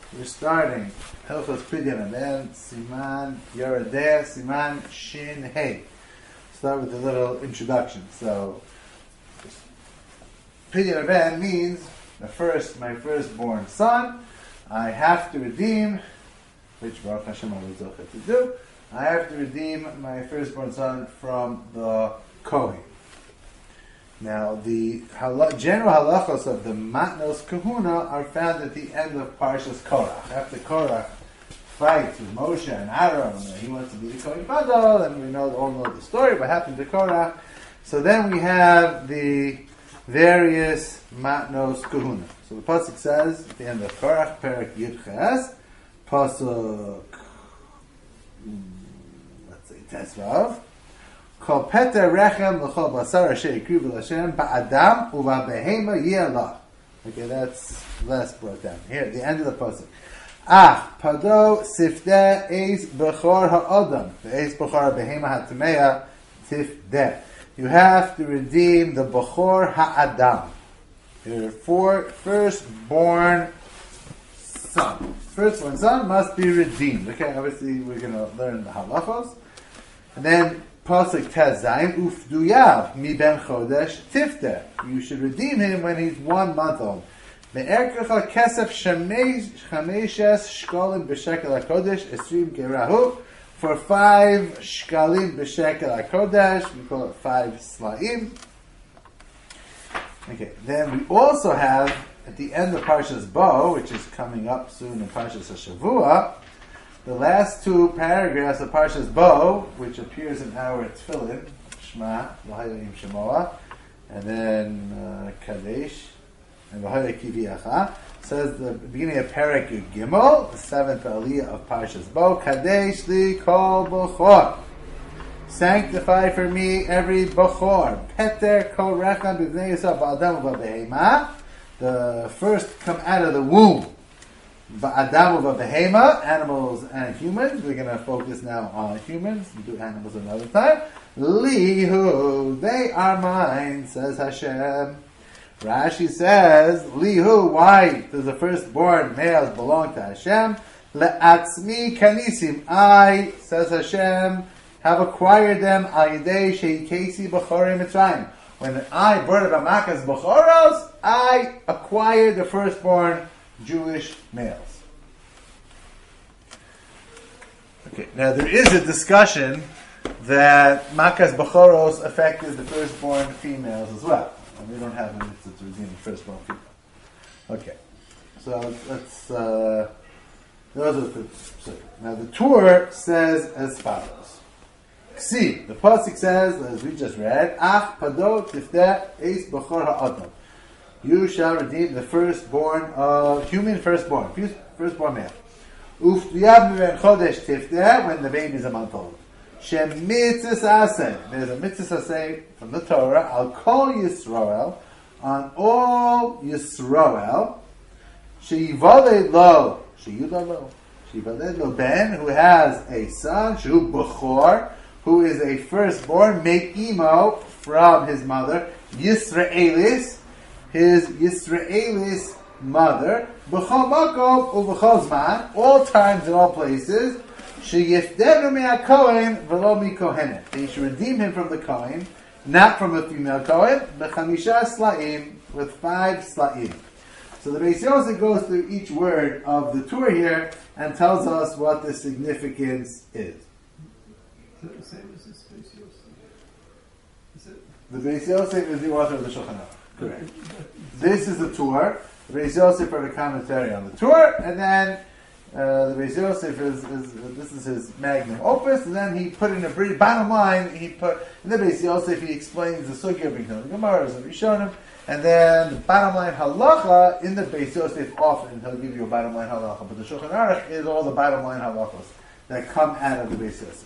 We're starting Hilchos Pidyon and then Siman Yerodeh, Siman Shin Hey. Start with a little introduction. So, Pidyon Ben means my firstborn son. I have to redeem, which Baruch Hashem I was zocheh to do. I have to redeem my firstborn son from the Kohen. Now, the general halachos of the Matnos Kahuna are found at the end of Parshas Korach. After Korach fights with Moshe and Aaron, he wants to be the Kohen Gadol, and we all know the story, what happened to Korach. So then we have the various Matnos Kahuna. So the pasuk says at the end of Korach, Perek Yud Ches, pasuk, let's say Tesvav. Kol peter rechem l'chol basar asher yikrivu l'Hashem ba'adam u'ba'behema yiyalach. Okay, that's less brought down. Here, at the end of the pasuk. Pado sifteh eis bechor ha'odam. The eis bechor ha'behema ha'tameya tifdeh. You have to redeem the bechor ha'adam. Your firstborn son. Firstborn son must be redeemed. Okay, obviously we're going to learn the halachos. And then pasuk Tezayim ufduyav mi ben chodesh tifter. You should redeem him when he's 1 month old. Me'erkecha kesef chameshes shkalim b'shekel hakodesh esrim gerahu. For 5 shkalim b'shekel hakodesh, we call it 5 slaim. Okay, then we also have at the end of Parshas Bo, which is coming up soon in Parshas Hashavua, the last 2 paragraphs of Parshas Bo, which appears in our Tefillin, Shema, V'hayim Shemoah, and then Kadesh, and V'hayim Kiviyacha, says the beginning of Perek Yud Gimel, the 7th Aliyah of Parshas Bo, Kadesh li kol b'chor. Sanctify for me every b'chor. Peter kol rechan b'vnei Yisrael ba'adam u'ba'behema. The first come out of the womb. Ba'adam u'ba'behema, animals and humans. We're going to focus now on humans. We'll do animals another time. Lihu, they are mine, says Hashem. Rashi says, Lihu, why does the firstborn males belong to Hashem? Le'atzmi kanisim, I, says Hashem, have acquired them al yidei sheikesi b'chorei Mitzrayim. When I brought about Makas B'choros, I acquired the firstborn Jewish males. Okay, now there is a discussion that Makas B'choros affected the firstborn females as well. And we don't have a mitzvah to redeem the firstborn female. Okay, so let's, now the Torah says as follows. See, the pasuk says, as we just read, pado tifteh eis b'chor ha'adam. You shall redeem the firstborn of human firstborn male. Uftuyav miben chodesh tifteh, when the baby is a month old. Shem mitzvah aseh. There's a mitzvah aseh from the Torah. Al kol Yisrael, on all Yisrael, sheyivaled lo ben, who has a son, shu b'chor, who is a firstborn, make imo from his mother, Yisraelis, his Yisraelis mother, b'chol makom u'b'chol zman, all times and all places, sheyifdenu me'akohen v'lo mikohenet. They should redeem him from the Kohen, not from a female Kohen, b'chamisha slaim, with 5 slaim. So the Beis Yosef goes through each word of the Torah here and tells us what the significance is. Is that the same as this Beis Yosef? Is it? The Beis Yosef is the author of the Shulchan Aruch. Correct. This is the Torah. The Beis Yosef for the commentary on the Torah, and then the Beis Yosef this is his magnum opus, and then he put in a brief bottom line. In the Beis Yosef he explains the sugya, brings down the Gemaras and Rishonim, and then the bottom line halacha in the Beis Yosef often he'll give you a bottom line halacha, but the Shulchan Aruch is all the bottom line halachos that come out of the Beis Yosef.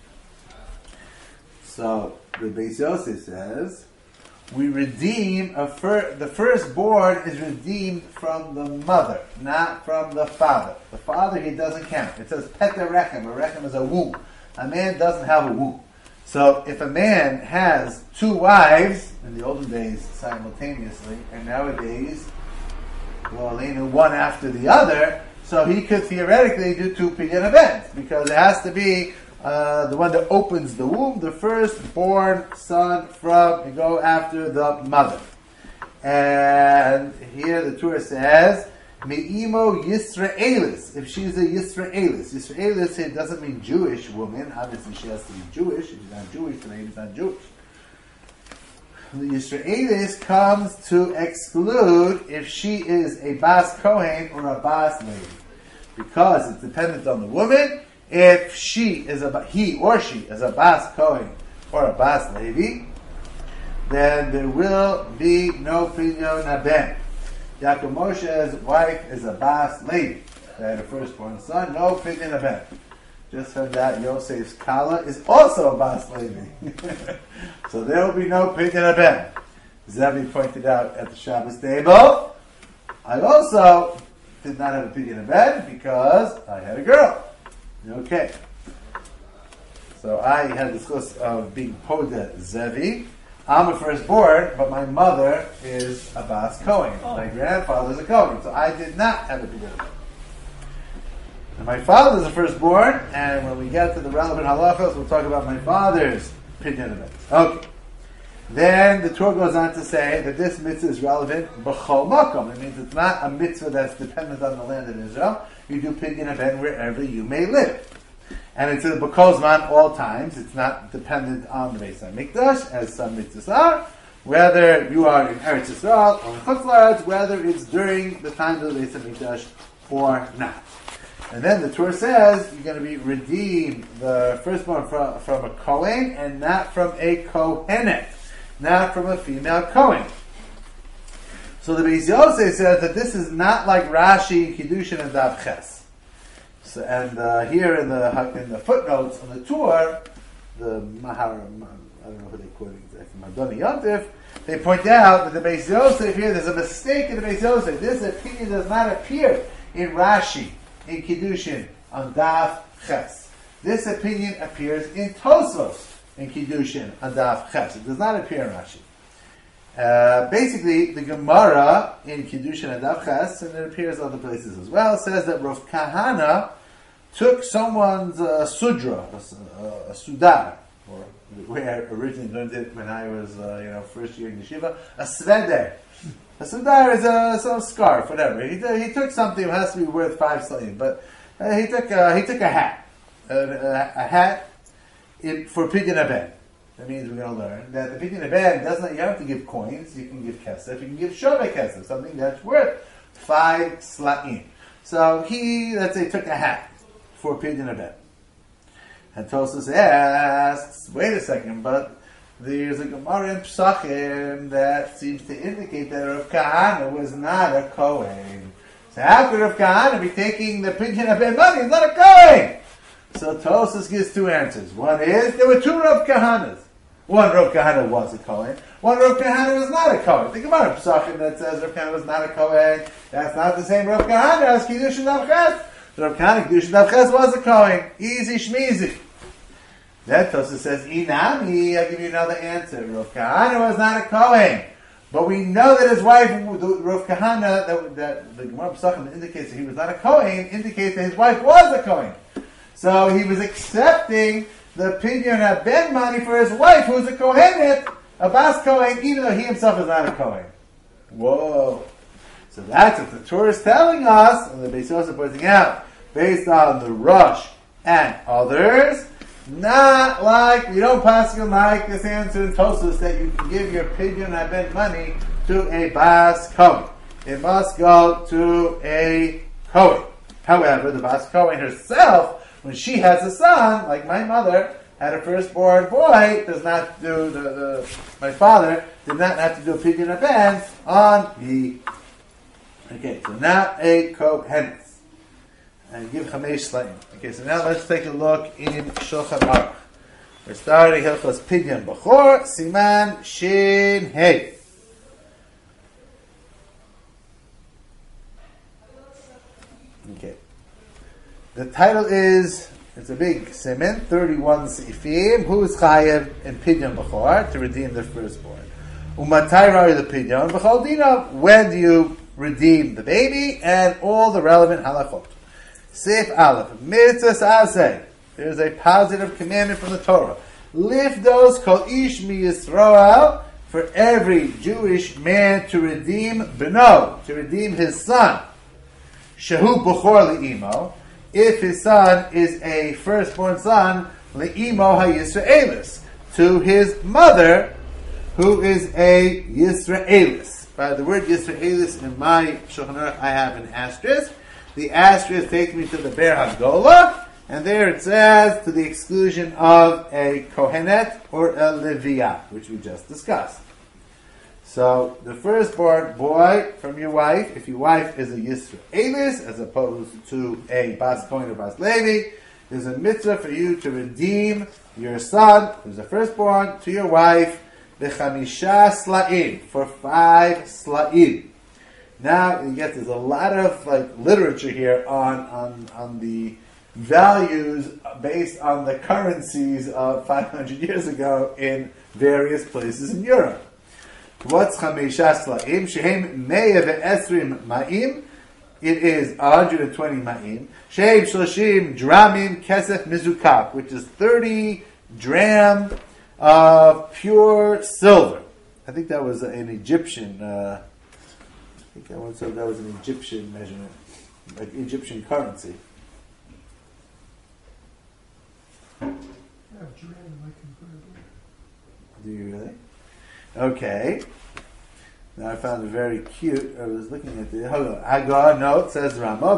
So the Beis Yosef says, we redeem the firstborn is redeemed from the mother, not from the father. The father, he doesn't count. It says peter rechem. A rechem is a womb. A man doesn't have a womb. So if a man has 2 wives, in the olden days simultaneously, and nowadays, one after the other, So he could theoretically do 2 pidyon events, because it has to be the one that opens the womb, the firstborn son to go after the mother. And here the Torah says, Me'imo Yisraelis, if she's a Yisraelis. Yisraelis here doesn't mean Jewish woman. Obviously she has to be Jewish. If she's not Jewish, the name is not Jewish. The Yisraelis comes to exclude if she is a Bas Kohen or a Bas Levi. Because it's dependent on the woman. If he or she is a Bas Kohen or a Bas Levi, then there will be no Pidyon Haben. Yaakov Moshe's wife is a Bas Levi. They had a firstborn son, no Pidyon Haben. Just heard that Yosef's Kala is also a Bas Levi. So there will be no Pidyon Haben. Zevi pointed out at the Shabbos table, I also did not have a Pidyon Haben because I had a girl. Okay. So I had this list of being Poda Zevi. I'm a firstborn, but my mother is a Bas Kohen. My grandfather is a Kohen, so I did not have a Pidyon Haben. And my father is a firstborn, and when we get to the relevant halachos, we'll talk about my father's Pidyon Haben. Okay. Then the Torah goes on to say that this mitzvah is relevant b'chol makom. It means it's not a mitzvah that's dependent on the land of Israel. You do Pidyon Haben wherever you may live. And it's a b'kozman all times. It's not dependent on the Beis HaMikdash, as some mitzvahs are. Whether you are in Eretz Yisrael or in Chutz La'aretz, whether it's during the time of the Beis HaMikdash or not. And then the Torah says you're going to be redeemed, the firstborn from a Kohen and not from a Kohenet, not from a female Kohen. So the Beis Yosef says that this is not like Rashi, Kiddushin, and Dav Ches. So, and here in the footnotes on the Torah, the Mahar, I don't know who they quote exactly, Madoni Yontif, they point out that the Beis Yosef here, there's a mistake in the Beis Yosef. This opinion does not appear in Rashi, in Kiddushin, on Dav Ches. This opinion appears in Tosfos, in Kiddushin, on Dav Ches. It does not appear in Rashi. Basically, the Gemara in Kiddushin and Dav Ches, and it appears other places as well, says that Rav Kahana took someone's sudra, a sudar, or where I originally learned it when I was first year in yeshiva, a sveder. A sudar is some scarf, whatever. He took something that has to be worth 5 slayim, but he took a hat, a hat for Pidyon Haben. That means we're going to learn that the Pidyon Haben does not. You don't have to give coins. You can give kesef. You can give shovei kesef, something that's worth 5 slayim. So he, let's say, took a hat for Pidyon Haben. And Tosfos asks, wait a second, but there's a Gemara in Pesachim that seems to indicate that Rav Kahana was not a Kohen. So how could Rav Kahana be taking the Pidyon Haben money? He's not a Kohen. So Tosfos gives 2 answers. One is, there were 2 Rav Kahanas. One Rav Kahana was a Kohen. One Rav Kahana was not a Kohen. Think about it, Pesachim that says Rav Kahana was not a Kohen. That's not the same Rav Kahana as Kiddushin Dav Ches. Rav Kahana, Kiddushin Dav Ches was a Kohen. Easy shmeezy. Then Tosfos says, Inami, I'll give you another answer. Rav Kahana was not a Kohen. But we know that his wife, Rav Kahana, that the Gemara Pesachim indicates that he was not a Kohen, indicates that his wife was a Kohen. So he was accepting the Pidyon Haben money for his wife, who's a Kohenet, a Bas Kohen, even though he himself is not a Kohen. Whoa. So that's what the Torah is telling us, and the Beis Yosef pointing out, based on the Rosh and others, not like, we don't pass you like this answer in Tosfos that you can give your Pidyon Haben money to a Bas Kohen. It must go to a Kohen. However, the Bas Kohen herself, when she has a son, like my mother had a firstborn boy, does not do my father did not have to do a Pidyon Haben on the. Okay, so not a Kohenet. And give Chamesh Slayim. Okay, so now let's take a look in Shulchan Aruch. We're starting Hilchos Pidyon Bechor, Siman Shin Hey. Okay. The title is, it's a big siman, 31 seifim. Who is chayev in Pidyon Bechor to redeem the firstborn? Umatai rari the Pidyon Bechol Dina. When do you redeem the baby? And all the relevant halachot. Sif Aleph, Mitzvah Aseh. There's a positive commandment from the Torah. Lifdos kol ish mi Yisrael, for every Jewish man to redeem beno, to redeem his son. Shehu b'chor li'imo, if his son is a firstborn son, li'imo ha-Yisraelis, to his mother, who is a Yisraelis. By the word Yisraelis in my Shulchan Aruch, I have an asterisk. The asterisk takes me to the Ber Hagdolah, and there it says, to the exclusion of a Kohenet or a Leviah, which we just discussed. So, the firstborn boy from your wife, if your wife is a Yisraelis, as opposed to a Bas Kohen or Bas Levi, there's a mitzvah for you to redeem your son, who's a firstborn, to your wife, B'chamisha sla'im, for 5 sla'im. Now, you get, there's a lot of literature here on the values based on the currencies of 500 years ago in various places in Europe. What's chamisha sla'im? Shehem me'eh ve'esrim ma'im. It is 120 ma'im. Shehem shloshim dramim kesef mizukak, which is 30 dram of pure silver. I think that was an Egyptian. I think that was an Egyptian measurement, like Egyptian currency. I have dram in my convertible. Do you really? Okay. Now I found it very cute. I was looking at the Hagar note, says Rama,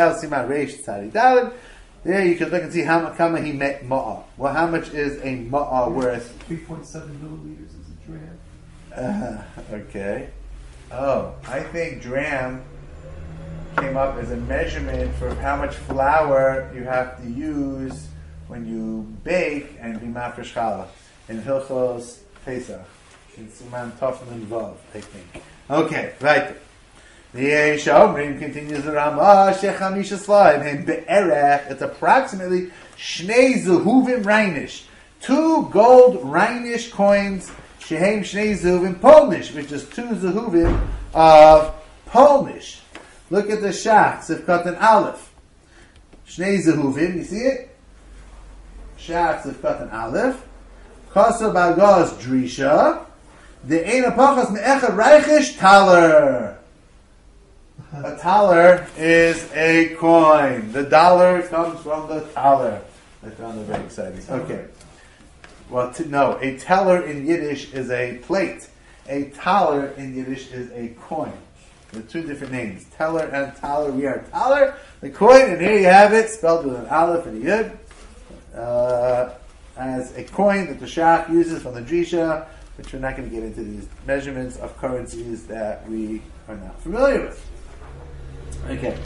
there you can look and see how much he met ma'a. Well, how much is a ma'a worth? 3.7 milliliters is a dram. Okay. Oh, I think dram came up as a measurement for how much flour you have to use when you bake and be mafresh challah in Hilchos Pesach. In Siman Tov and Vav, I think. Okay, right. The Shomrim continues the Ramah, Shechamisha Slaim, and Be'erech, it's approximately Shnei Zehuvim Reinish, 2 gold Reinish coins, Shehem Shnei Zehuvim Polnish, which is 2 Zehuvim of Polnish. Look at the Shach, Sifkat and Aleph. Shnei Zehuvim, you see it? Shach, Sifkat and Aleph. Koso Bagos Drisha, the Eina Pachas Me'echad Reichish Taler. A taler is a coin. The dollar comes from the taler. I found it very exciting. Okay. Well, no, a teller in Yiddish is a plate. A taler in Yiddish is a coin. They're 2 different names. Teller and taler. We are taler, the coin, and here you have it, spelled with an aleph and a yud, as a coin that the Shach uses from the Drisha, which we're not going to get into these measurements of currencies that we are not familiar with. Okay.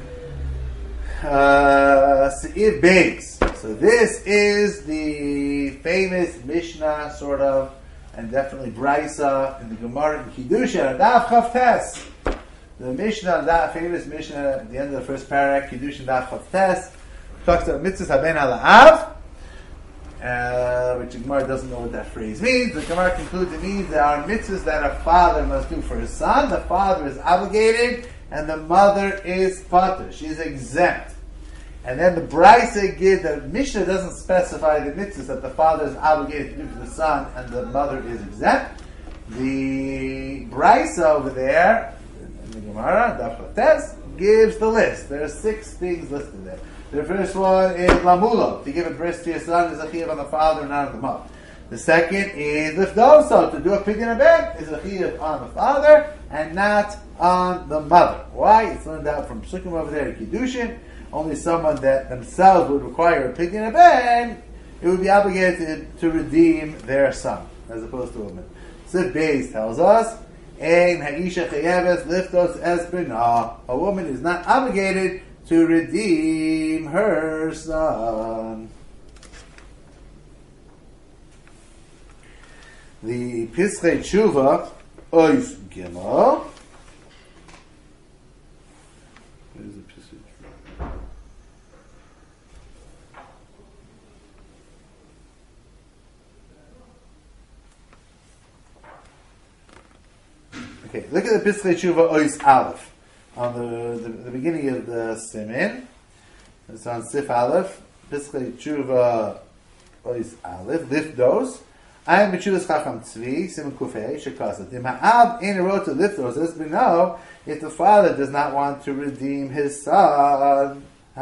Se'ir Beis. So this is the famous Mishnah, sort of, and definitely Brisa in the Gemara in Kiddushin, Daf Chavtes. The Mishnah, that famous Mishnah at the end of the first parak, Kiddushin Daf Chavtes, talks about Mitzvahs Haben Ala'av, which the Gemara doesn't know what that phrase means. The Gemara concludes it means there are mitzvahs that a father must do for his son. The father is obligated, and the mother is patur. She is exempt. And then the Brisa gives, the Mishnah doesn't specify the mitzvahs that the father is obligated to do for the son, and the mother is exempt. The Brisa over there, in the Gemara, Daf Chates, gives the list. There are 6 things listed there. The first one is lamulo, to give a bris to your son is a chiyuv on the father and not on the mother. The second is lifdoso, to do a pidyon abed is a chiyuv on the father and not on the mother. Why? It's learned out from Psukim over there in Kiddushin. Only someone that themselves would require a pidyon abed, it would be obligated to redeem their son, as opposed to a woman. Sif Beis tells us, Ein ha'isha chayeves liftos es b'na. A woman is not obligated to redeem her son. The Pischei Tshuva, Ois Gimel. Where's the Pischei Tshuva? Okay, look at the Pischei Tshuva, Ois Aleph. On the beginning of the Simin, It's on Sif Aleph. Piskei Tshuva Ois Aleph. Lifdos. I am B'Tshuvas Chacham Tzvi. Simon Kufei. Shekasat. Im ha'av in a row to Lifdos. As we know, if the father does not want to redeem his son,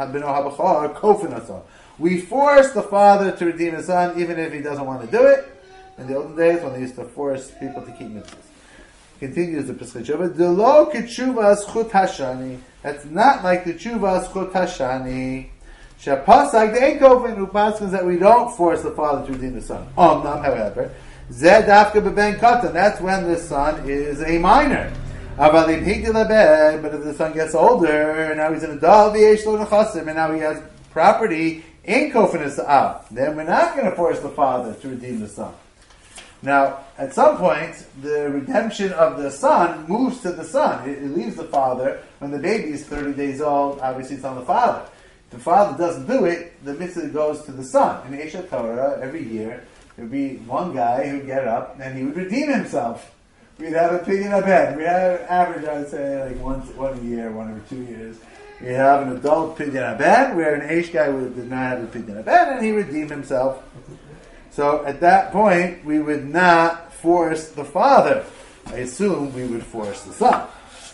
we force the father to redeem his son, even if he doesn't want to do it. In the olden days, when they used to force people to keep mitzvahs. Continues the Piskei Tshuva. The lo ketshuvas chut hashani. That's not like the tshuvas chut hashani. Shapasag the enkofin upaskins that we don't force the father to redeem the son. However, zed dafka beben katan. That's when the son is a minor. But if the son gets older, now he's an adult, and now he has property in kofin out, then we're not going to force the father to redeem the son. Now, at some point, the redemption of the son moves to the son. It leaves the father when the baby is 30 days old. Obviously, it's on the father. If the father doesn't do it, the mitzvah goes to the son. In Eshet Torah, every year, there would be one guy who would get up and he would redeem himself. We'd have a pidyon haben. We'd have an average, I would say, like one a year, 1 or 2 years. We'd have an adult pidyon haben, where an Eish guy did not have a pidyon haben, and he redeemed himself. So at that point, we would not force the father. I assume we would force the son.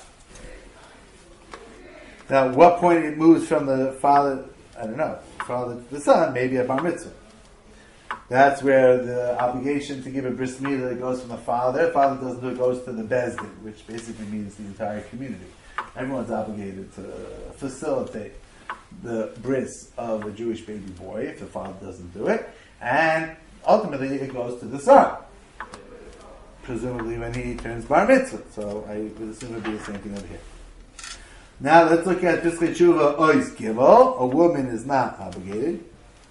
Now, at what point it moves from the father, I don't know, father to the son, maybe a bar mitzvah. That's where the obligation to give a bris milah goes from the father. If father doesn't do it, goes to the bezdin, which basically means the entire community. Everyone's obligated to facilitate the bris of a Jewish baby boy if the father doesn't do it. And ultimately, it goes to the son, presumably when he turns bar mitzvah. So I would assume it would be the same thing over here. Now let's look at Piskei Tshuva Ois Gimel. A woman is not obligated.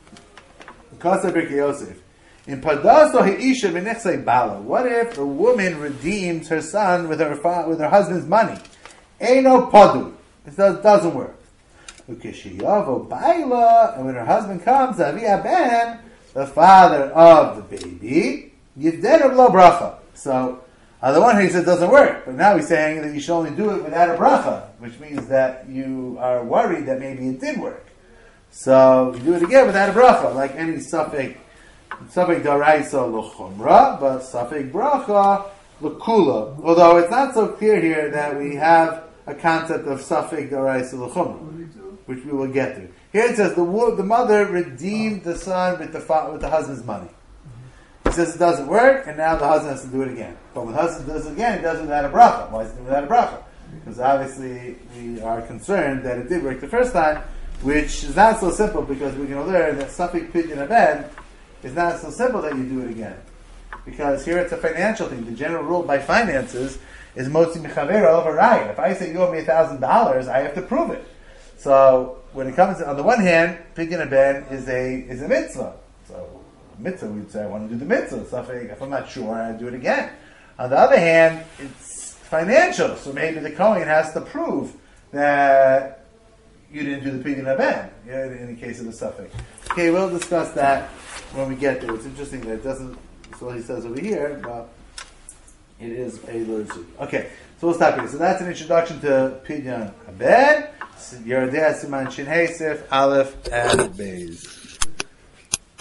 Kasa Birkei Yosef. In Padaso Heisha V'Nechsei Bala. What if a woman redeems her son with her husband's money? Eino Padu. It doesn't work. Ukeshiyavo Baila. And when her husband comes, Avi Ben, the father of the baby, Yivden of Lo Bracha. So, on the one hand, he said it doesn't work, but now he's saying that you should only do it without a bracha, which means that you are worried that maybe it did work. So, you do it again without a bracha, like any suffix daraisa l'chumra, but suffix bracha l'kula. Although it's not so clear here that we have a concept of suffix daraisa l'chumra, which we will get to. Here it says the mother redeemed the son with the husband's money. He says it doesn't work, and now the husband has to do it again. But when the husband does it again, he does it without a bracha. Why is it without a bracha? Because obviously we are concerned that it did work the first time, which is not so simple because we're going to learn that Safik Pidyon Haben is not so simple that you do it again. Because here it's a financial thing. The general rule by finances is Motzi Mechaver over Ryan. If I say you owe me $1,000, I have to prove it. So when it comes to, on the one hand, Pidyon Haben is a mitzvah. So mitzvah, we'd say, I want to do the mitzvah. Safik, if I'm not sure, I do it again. On the other hand, it's financial. So maybe the Kohen has to prove that you didn't do the Pidyon Haben, in the case of the suffix. Okay, we'll discuss that when we get there. It's interesting that it doesn't, that's what he says over here, but it is a lurzu. Okay, so we'll stop here. So that's an introduction to Pidyon Haben. Yerodea Siman Shin Hei Sif Aleph and Beis.